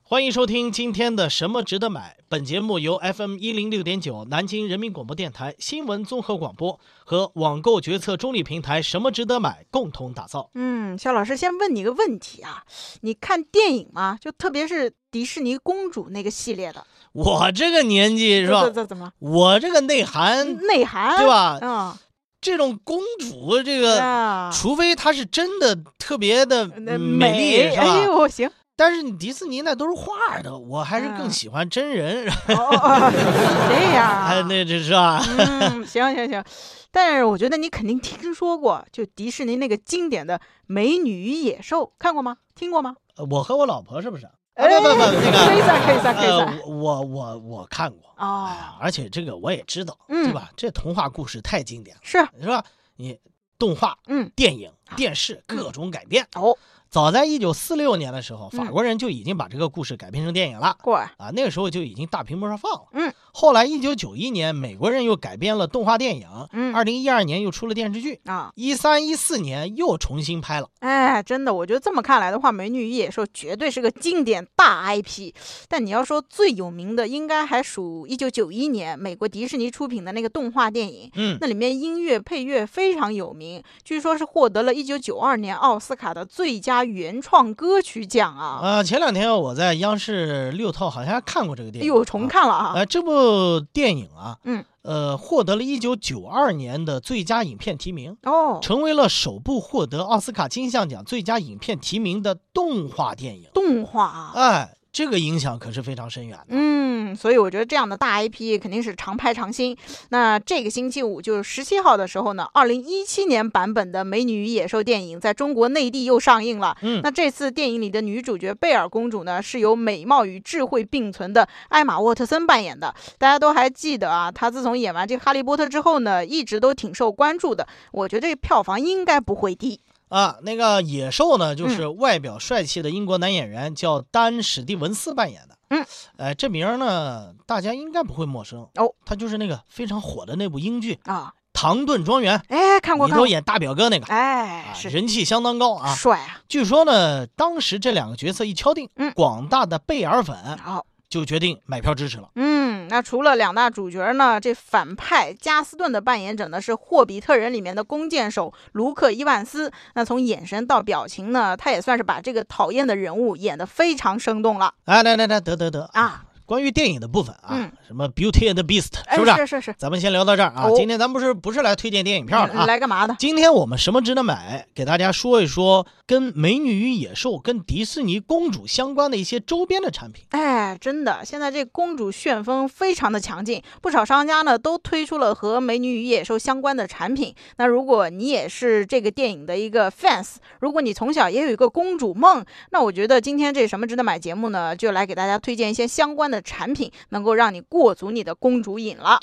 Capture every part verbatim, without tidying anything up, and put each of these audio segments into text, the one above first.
欢迎收听今天的什么值得买。本节目由 F M 一零六点九 南京人民广播电台新闻综合广播和网购决策中立平台什么值得买共同打造。 嗯，肖老师先问你个问题啊，你看电影吗？就特别是迪士尼公主那个系列的。 我这个年纪是吧？ 这这怎么？ 我这个内涵， 内涵对吧？ 嗯。 这种公主，这个、 啊、 除非她是真的特别的美丽，是吧？ 哎呦，行。 但是你迪士尼那都是画的，我还是更喜欢真人。 嗯、哦哦，这样啊？ 哎，那这是吧？ 嗯，行行行。但是我觉得你肯定听说过，就迪士尼那个经典的《美女与野兽》，看过吗？听过吗？ 我和我老婆是不是？ 哎， 不不不，那个可以算可以算可以算。 呃、我我我看过哦、 哎，而且这个我也知道， 嗯、 对吧？这童话故事太经典了， 是是吧？你动画、 嗯、 电影、电视各种改编、 嗯、哦。 早在一九四六年的时候，法国人就已经把这个故事改编成电影了。 过、 嗯、啊，那个时候就已经大屏幕上放了。 嗯， 后来一九九一年，美国人又改编了动画电影。 嗯， 二零一二年又出了电视剧啊， 一三一四年又重新拍了。 哎，真的，我觉得这么看来的话，《美女与野兽》绝对是个经典大 I P。但你要说最有名的，应该还属一九九一年美国迪士尼出品的那个动画电影。 嗯， 那里面音乐配乐非常有名，据说是获得了一九九二年奥斯卡的最佳原创歌曲奖啊！ 呃，前两天我在央视六套好像还看过这个电影， 哎呦，重看了啊！ 呃，这部电影啊， 嗯， 呃，获得了一九九二年的最佳影片提名， 哦， 成为了首部获得奥斯卡金像奖最佳影片提名的动画电影。 动画， 哎，这个影响可是非常深远的。 嗯，所以我觉得这样的大 I P 肯定是常拍常新。那这个星期五就是十七号的时候呢，二零一七年版本的《美女与野兽》电影在中国内地又上映了。 嗯， 那这次电影里的女主角贝尔公主呢，是由美貌与智慧并存的艾玛沃特森扮演的。大家都还记得啊，她自从演完这个《哈利波特》之后呢，一直都挺受关注的。我觉得这个票房应该不会低。 啊，那个野兽呢，就是外表帅气的英国男演员、嗯、叫丹·史蒂文斯扮演的。 嗯， 呃，这名呢，大家应该不会陌生哦。 他就是那个非常火的那部英剧啊，《 唐顿庄园》。 哎，看过， 里头演大表哥那个， 哎， 啊、 是人气相当高啊， 帅啊。 据说呢，当时这两个角色一敲定， 嗯， 广大的贝尔粉好。哦就决定买票支持了。 嗯，那除了两大主角呢，这反派加斯顿的扮演者呢是《霍比特人》里面的弓箭手卢克·伊万斯。那从眼神到表情呢，他也算是把这个讨厌的人物演得非常生动了。 哎，来来来，得得得啊！ 关于电影的部分啊， 嗯， 什么 Beauty and the Beast， 是不是？ 哎、是是是。 咱们先聊到这儿啊。哦、今天咱们不是不是来推荐电影票的啊， 来干嘛的？ 今天我们什么值得买？给大家说一说跟《美女与野兽》、跟迪士尼公主相关的一些周边的产品。 哎，真的，现在这公主旋风非常的强劲，不少商家呢都推出了和《美女与野兽》相关的产品。那如果你也是这个电影的一个 fans， 如果你从小也有一个公主梦，那我觉得今天这什么值得买节目呢，就来给大家推荐一些相关的产品，能够让你过足你的公主瘾了。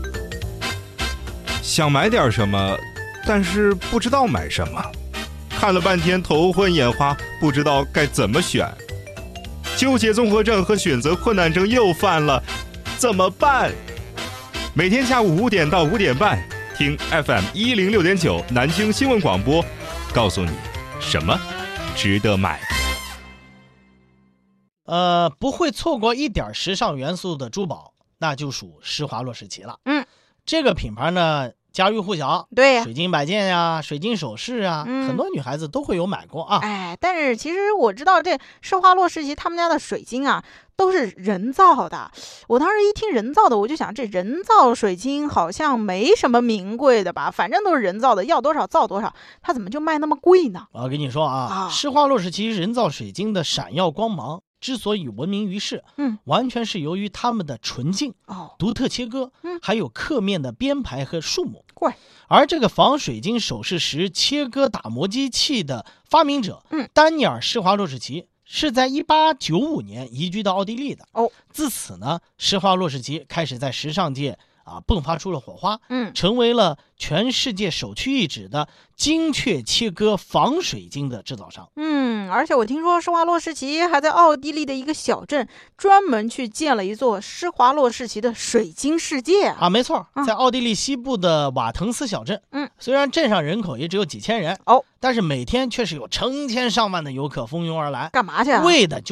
想买点什么，但是不知道买什么，看了半天头昏眼花，不知道该怎么选，纠结综合症和选择困难症又犯了，怎么办？每天下午五点到五点半，听 F M 一零六点九南京新闻广播，告诉你什么值得买。 呃，不会错过一点时尚元素的珠宝，那就属施华洛世奇了。 嗯， 这个品牌呢，家喻户晓， 对呀， 水晶摆件呀、水晶首饰啊、嗯，很多女孩子都会有买过啊。 哎，但是其实我知道这施华洛世奇他们家的水晶啊，都是人造的。我当时一听人造的，我就想这人造水晶好像没什么名贵的吧，反正都是人造的，要多少造多少，它怎么就卖那么贵呢？ 我跟你说啊， 啊施华洛世奇人造水晶的闪耀光芒之所以闻名于世， 嗯， 完全是由于它们的纯净、 哦、 独特切割， 嗯， 还有刻面的编排和数目。 怪， 而这个仿水晶首饰石切割打磨机器的发明者， 嗯， 丹尼尔·施华洛世奇是在一八九五年移居到奥地利的。 哦， 自此呢，施华洛世奇开始在时尚界啊迸发出了火花， 嗯， 成为了全世界首屈一指的精确切割仿水晶的制造商。 嗯，而且我听说施华洛世奇还在奥地利的一个小镇专门去建了一座施华洛世奇的水晶世界啊！ 啊，没错，在奥地利西部的瓦滕斯小镇， 嗯， 虽然镇上人口也只有几千人哦， 但是每天却是有成千上万的游客蜂拥而来， 干嘛去啊？ 为的就是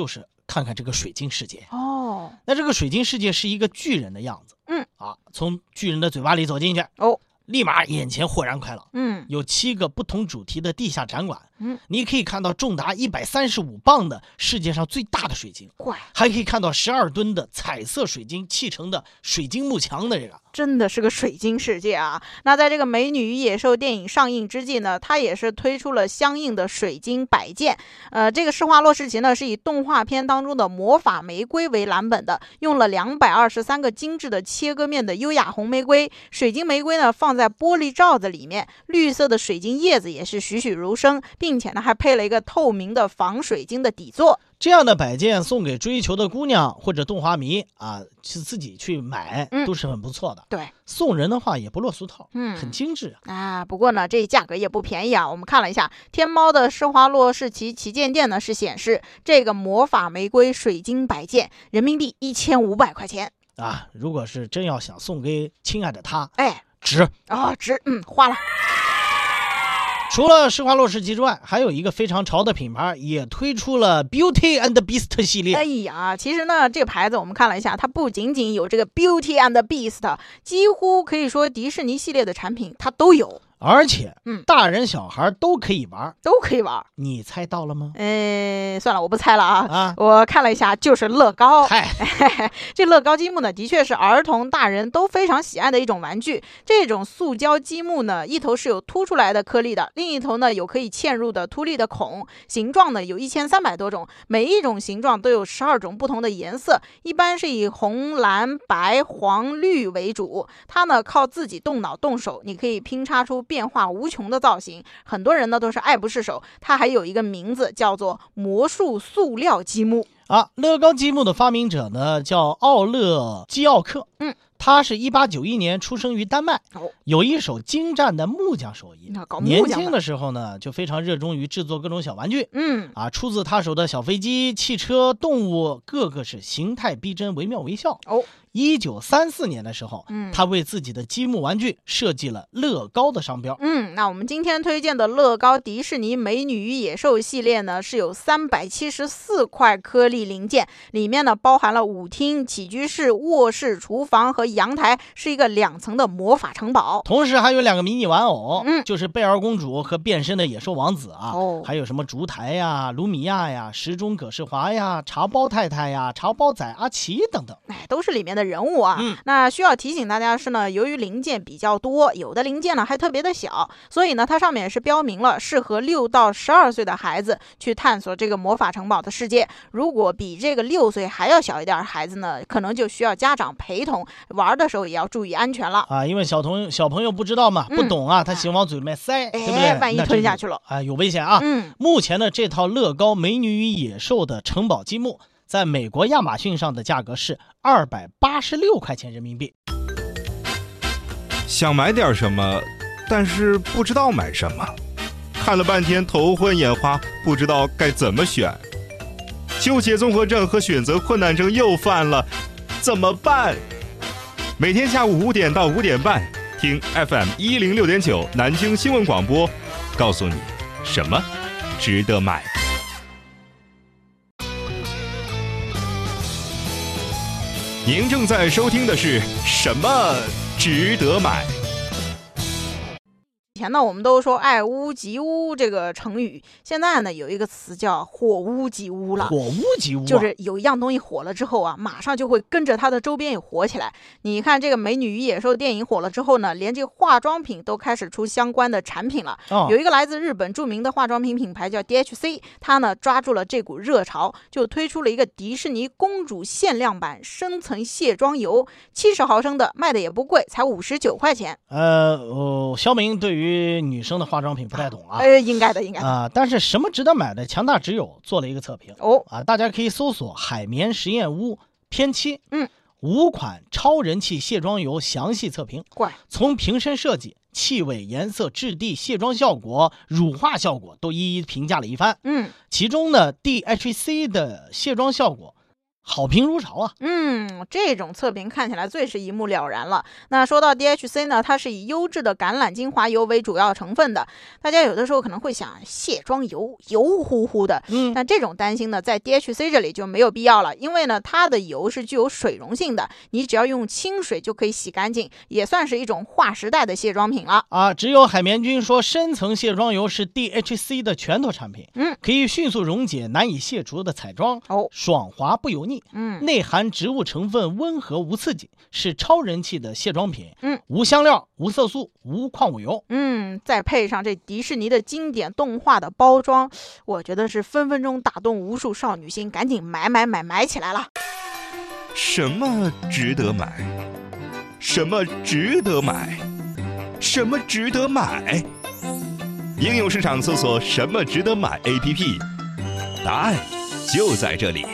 看看这个水晶世界。 哦， 那这个水晶世界是一个巨人的样子。 嗯啊，从巨人的嘴巴里走进去， 哦， 立马眼前豁然开朗。 嗯， 有七个不同主题的地下展馆。 嗯， 你可以看到重达一百三十五磅的世界上最大的水晶， 怪， 还可以看到十二吨的彩色水晶砌成的水晶幕墙的这个。 真的是个水晶世界啊！那在这个《美女与野兽》电影上映之际呢，它也是推出了相应的水晶摆件。呃，这个施华洛世奇呢是以动画片当中的魔法玫瑰为蓝本的，用了两百二十三个精致的切割面的优雅红玫瑰。水晶玫瑰呢放在玻璃罩子里面，绿色的水晶叶子也是栩栩如生，并且呢还配了一个透明的防水晶的底座。 这样的摆件送给追求的姑娘或者动画迷啊，是自己去买、 嗯、 都是很不错的。 对， 送人的话也不落俗套， 嗯， 很精致啊。啊，不过呢，这价格也不便宜啊。我们看了一下天猫的施华洛世奇旗舰店呢，是显示这个魔法玫瑰水晶摆件人民币一千五百块钱啊。如果是真要想送给亲爱的她， 哎， 值啊、哦，值，嗯，花了。 除了施华洛世奇之外，还有一个非常潮的品牌也推出了 Beauty and Beast 系列。 哎呀，其实呢，这个牌子我们看了一下，它不仅仅有这个 Beauty and Beast， 几乎可以说迪士尼系列的产品它都有。 而且， 嗯， 大人小孩都可以玩， 都可以玩。 你猜到了吗？ 呃，算了，我不猜了啊。 啊， 我看了一下，就是乐高。 嗨， 这乐高积木呢，的确是儿童、大人都非常喜爱的一种玩具。这种塑胶积木呢，一头是有凸出来的颗粒的，另一头呢有可以嵌入的凸粒的孔。形状呢有一千三百多种，每一种形状都有十二种不同的颜色，一般是以红、蓝、白、黄、绿为主。它呢靠自己动脑动手，你可以拼插出变化无穷的造型，很多人呢都是爱不释手。它还有一个名字叫做魔术塑料积木啊。乐高积木的发明者呢叫奥勒基奥克， 嗯， 他是一八九一年出生于丹麦， 哦， 有一手精湛的木匠手艺。 搞木匠年轻的时候呢，就非常热衷于制作各种小玩具。 嗯啊，出自他手的小飞机、汽车、动物，个个是形态逼真、惟妙惟肖。 哦。 一九三四年的时候， 嗯， 他为自己的积木玩具设计了乐高的商标。 嗯，那我们今天推荐的乐高迪士尼美女与野兽系列呢，是有三百七十四块颗粒零件，里面呢包含了舞厅、起居室、卧室、厨房和阳台，是一个两层的魔法城堡。 同时还有两个迷你玩偶， 嗯， 就是贝尔公主和变身的野兽王子啊。 哦， 还有什么烛台呀、卢米亚呀、时钟葛世华呀、茶包太太呀、茶包仔阿奇等等， 哎，都是里面的人物啊。 嗯， 那需要提醒大家是呢，由于零件比较多，有的零件呢还特别的小，所以呢它上面是标明了适合六到十二岁的孩子去探索这个魔法城堡的世界。如果比这个六岁还要小一点的孩子呢，可能就需要家长陪同，玩的时候也要注意安全了啊。因为小童小朋友不知道嘛， 嗯、 不懂啊，他喜欢往嘴里面塞， 哎、 对不对？ 万一吞下去了， 啊，有危险啊。 嗯， 目前的这套乐高美女与野兽的城堡积木，在美国亚马逊上的价格是二百八十六块钱人民币。 想买点什么，但是不知道买什么，看了半天头昏眼花，不知道该怎么选，纠结综合症和选择困难症又犯了，怎么办？每天下午五点到五点半，听 F M 一零六点九南京新闻广播，告诉你什么值得买。您正在收听的是什么值得买？ 以前呢，我们都说爱屋及乌这个成语，现在呢有一个词叫火屋及乌了。 火屋及乌、啊、 就是有一样东西火了之后啊，马上就会跟着它的周边也火起来。你看这个《美女与野兽》电影火了之后呢，连这个化妆品都开始出相关的产品了。 哦、 有一个来自日本著名的化妆品品牌叫 D H C， 它呢抓住了这股热潮，就推出了一个迪士尼公主限量版深层卸妆油，七十毫升的，卖的也不贵，才五十九块钱。 呃，哦，肖明对于女生的化妆品不太懂啊， 呃，应该的，应该的啊、呃。但是什么值得买的？强大只有做了一个测评哦啊，大家可以搜索海绵实验屋偏七， 嗯， 五款超人气卸妆油详细测评， 怪从瓶身设计、气味、颜色、质地、卸妆效果、乳化效果都一一评价了一番， 嗯， 其中呢 D H C 的卸妆效果好评如潮啊。 嗯，这种测评看起来最是一目了然了。那说到 D H C 呢，它是以优质的橄榄精华油为主要成分的。大家有的时候可能会想，卸妆油油乎乎的， 嗯， 但这种担心呢，在 D H C 这里就没有必要了，因为呢，它的油是具有水溶性的，你只要用清水就可以洗干净，也算是一种划时代的卸妆品了。 啊，只有海绵君说，深层卸妆油是 D H C 的拳头产品， 嗯， 可以迅速溶解难以卸除的彩妆， 哦， 爽滑不油腻， 嗯， 内含植物成分，温和无刺激，是超人气的卸妆品， 嗯， 无香料、无色素、无矿物油， 嗯，再配上这迪士尼的经典动画的包装，我觉得是分分钟打动无数少女心，赶紧买买买买起来了。 什么值得买？什么值得买？什么值得买？应用市场搜索什么值得买 A P P， 答案就在这里。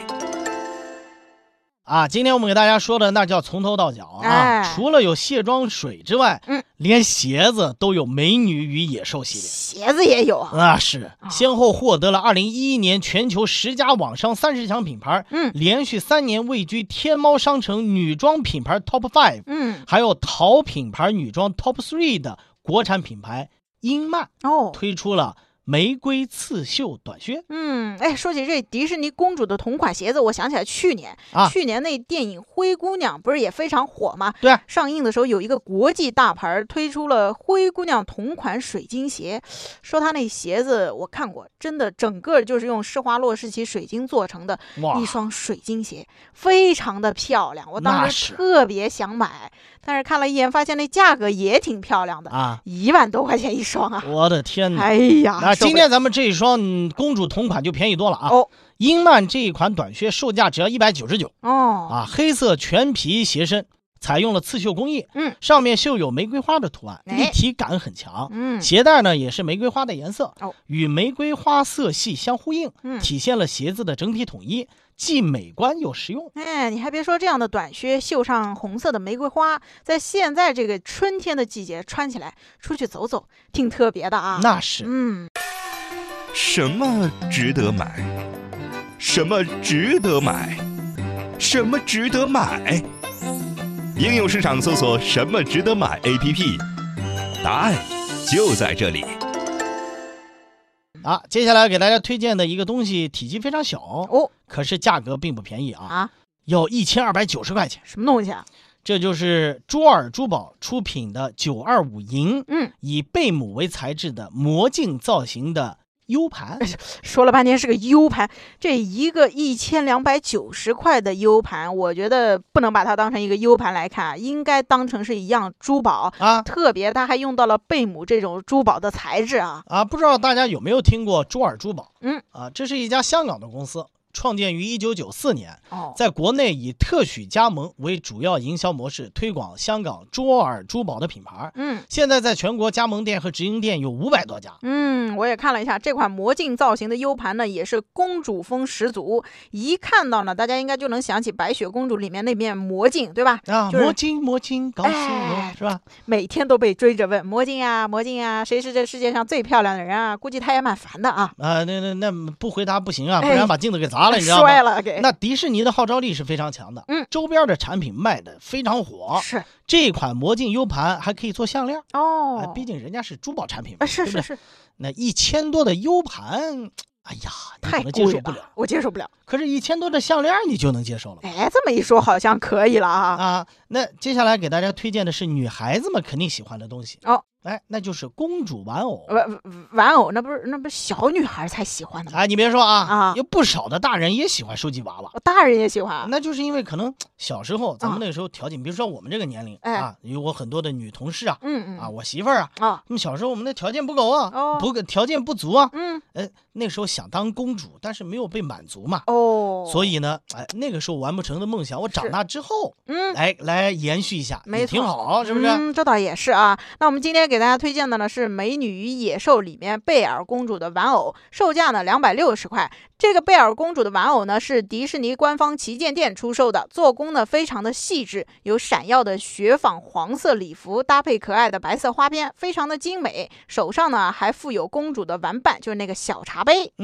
啊，今天我们给大家说的那叫从头到脚啊， 哎、 除了有卸妆水之外， 嗯， 连鞋子都有美女与野兽系列， 鞋子也有啊， 那是先后获得了二零一一年全球十佳网商三十强品牌， 嗯， 连续三年位居天猫商城女装品牌 Top Five， 嗯， 还有淘品牌女装 Top Three 的国产品牌英曼哦， 推出了玫瑰刺绣短靴。 嗯，哎，说起这迪士尼公主的同款鞋子，我想起来去年， 啊， 去年那电影《灰姑娘》不是也非常火吗？ 对啊， 上映的时候有一个国际大牌推出了灰姑娘同款水晶鞋，说它那鞋子我看过，真的整个就是用施华洛世奇水晶做成的一双水晶鞋，非常的漂亮，我当时特别想买，但是看了一眼发现那价格也挺漂亮的啊， 一万多块钱一双啊！ 我的天哪！ 哎呀， 那今天咱们这一双、嗯、公主同款就便宜多了啊！ 哦， 英曼这一款短靴售价只要一百九十九哦啊，黑色全皮鞋身，采用了刺绣工艺， 嗯， 上面绣有玫瑰花的图案， 哎、 立体感很强， 嗯， 鞋带呢也是玫瑰花的颜色， 哦， 与玫瑰花色系相呼应， 嗯， 体现了鞋子的整体统一，既美观又实用。 哎，你还别说，这样的短靴绣上红色的玫瑰花，在现在这个春天的季节穿起来出去走走，挺特别的啊。 那是， 嗯。 什么值得买？什么值得买？什么值得买？应用市场搜索什么值得买 A P P， 答案就在这里。 啊，接下来给大家推荐的一个东西体积非常小哦， 可是价格并不便宜啊， 啊， 要一千二百九十块钱。 什么东西啊？ 这就是卓尔珠宝出品的九二五银， 嗯， 以贝母为材质的魔镜造型的 U 盘。 说了半天是个 U 盘，这一个一千两百九十块的 U 盘，我觉得不能把它当成一个 U 盘来看，应该当成是一样珠宝啊。 特别它还用到了贝母这种珠宝的材质啊啊！不知道大家有没有听过卓尔珠宝？ 嗯啊，这是一家香港的公司。创建于一九九四年， 哦， 在国内以特许加盟为主要营销模式，推广香港卓尔珠宝的品牌。 嗯， 现在在全国加盟店和直营店有五百多家。 嗯，我也看了一下这款魔镜造型的 U 盘呢，也是公主风十足。一看到呢，大家应该就能想起白雪公主里面那面魔镜，对吧？ 啊， 就是、 魔镜魔镜告诉我，哎、是吧？ 每天都被追着问魔镜啊魔镜啊，谁是这世界上最漂亮的人啊？估计他也蛮烦的啊。 啊，那那那不回答不行啊，不然把镜子给砸了，哎、你知道吗？ 摔了。 那迪士尼的号召力是非常强的， 嗯， 周边的产品卖的非常火。 是这款魔镜 U 盘还可以做项链哦、 哎，毕竟人家是珠宝产品嘛， 啊，是对不对？ 是是。 那一千多的 U 盘，哎呀，你可能接受不了， 我接受不了。 可是，一千多的项链你就能接受了。 哎，这么一说，好像可以了啊啊！那接下来给大家推荐的是女孩子们肯定喜欢的东西哦。 哎，那就是公主玩偶。 玩玩偶，那不是那不是小女孩才喜欢的吗？ 哎，你别说啊， 啊， 有不少的大人也喜欢收集娃娃， 大人也喜欢。 那就是因为可能小时候咱们那个时候条件，啊、比如说我们这个年龄、 哎、 啊，有我很多的女同事啊， 嗯嗯啊，我媳妇儿啊， 啊， 那么小时候我们的条件不够啊， 哦、 不条件不足啊， 嗯， 哎，那时候想当公主，但是没有被满足嘛， 哦， 所以呢，哎，那个时候完不成的梦想，我长大之后， 嗯， 来来延续一下， 没也挺好，是不是？ 嗯，这倒也是啊。那我们今天给大家推荐的呢是《美女与野兽》里面贝尔公主的玩偶，售价呢两百六十块。这个贝尔公主的玩偶呢是迪士尼官方旗舰店出售的，做工呢非常的细致，有闪耀的雪纺黄色礼服搭配可爱的白色花边，非常的精美。手上呢还附有公主的玩伴，就是那个小茶杯。 嗯。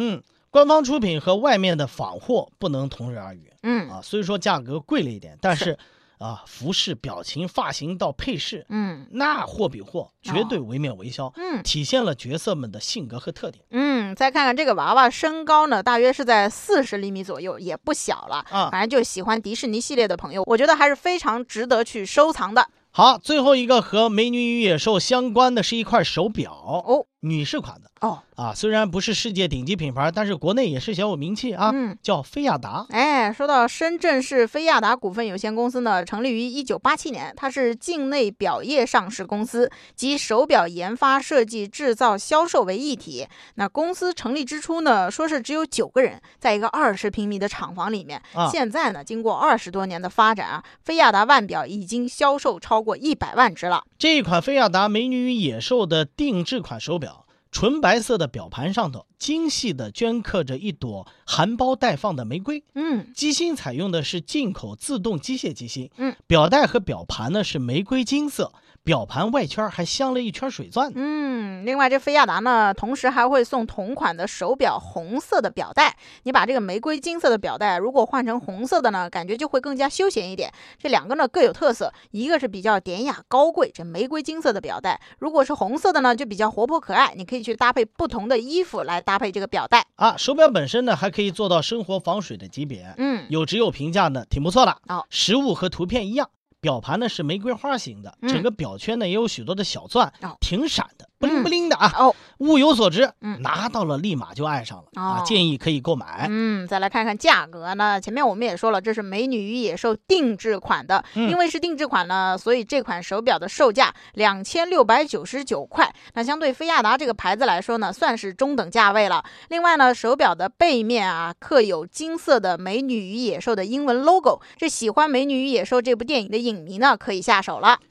官方出品和外面的仿货不能同日而语。 嗯啊，虽说价格贵了一点，但是啊，服饰、表情、发型到配饰， 嗯， 那货比货，绝对惟妙惟肖， 嗯， 体现了角色们的性格和特点。 嗯，再看看这个娃娃身高呢，大约是在四十厘米左右，也不小了啊。 反正就喜欢迪士尼系列的朋友，我觉得还是非常值得去收藏的。 好，最后一个和《美女与野兽》相关的是一块手表哦， 女士款的哦啊，虽然不是世界顶级品牌，但是国内也是小有名气啊， 嗯， 叫菲亚达。 哎，说到深圳市菲亚达股份有限公司呢，成立于一九八七年，它是境内表业上市公司，集手表研发、设计、制造、销售为一体。那公司成立之初呢，说是只有九个人，在一个二十平米的厂房里面。 啊、 现在呢，经过二十多年的发展啊，菲亚达腕表已经销售超过一百万只了。 这一款菲亚达美女与野兽的定制款手表，纯白色的表盘上头精细地镌刻着一朵含苞待放的玫瑰。 嗯， 机芯采用的是进口自动机械机芯。 嗯， 表带和表盘呢是玫瑰金色，表盘外圈还镶了一圈水钻。 嗯，另外这菲亚达呢，同时还会送同款的手表红色的表带。你把这个玫瑰金色的表带如果换成红色的呢，感觉就会更加休闲一点。这两个呢各有特色，一个是比较典雅高贵，这玫瑰金色的表带；如果是红色的呢，就比较活泼可爱。你可以去搭配不同的衣服来搭配这个表带啊。手表本身呢还可以做到生活防水的级别。 嗯， 有只有评价呢挺不错的。 哦， 实物和图片一样。表盘呢是玫瑰花型的，整个表圈呢也有许多的小钻， 哦、 挺闪的，不灵不灵的啊。 哦， 物有所值， 嗯， 拿到了立马就爱上了、 哦、 啊，建议可以购买。 嗯，再来看看价格呢，前面我们也说了，这是美女与野兽定制款的， 嗯、 因为是定制款呢，所以这款手表的售价两千六百九十九块，那相对菲亚达这个牌子来说呢，算是中等价位了。另外呢，手表的背面啊刻有金色的美女与野兽的英文 logo， 这喜欢美女与野兽这部电影的影迷呢可以下手了。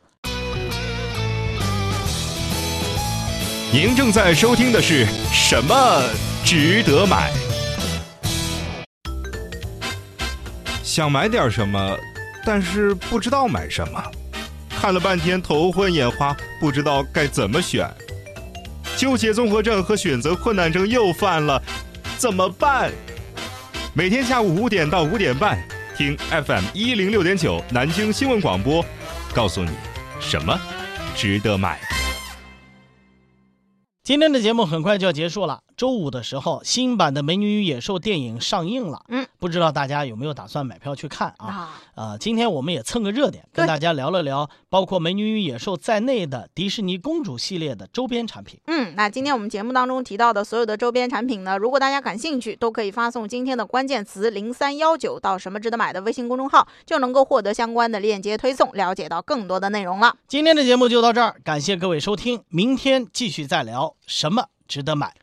您正在收听的是什么值得买？想买点什么，但是不知道买什么，看了半天头昏眼花，不知道该怎么选，纠结综合症和选择困难症又犯了，怎么办？每天下午五点到五点半，听 F M 一零六点九南京新闻广播，告诉你什么值得买。 今天的节目很快就要结束了，周五的时候，新版的《美女与野兽》电影上映了。 嗯， 不知道大家有没有打算买票去看啊？ 啊呃，今天我们也蹭个热点，跟大家聊了聊包括《美女与野兽》在内的迪士尼公主系列的周边产品。 嗯，那今天我们节目当中提到的所有的周边产品呢，如果大家感兴趣，都可以发送今天的关键词零三一九到什么值得买的微信公众号，就能够获得相关的链接推送，了解到更多的内容了。 今天的节目就到这儿，感谢各位收听，明天继续再聊什么值得买。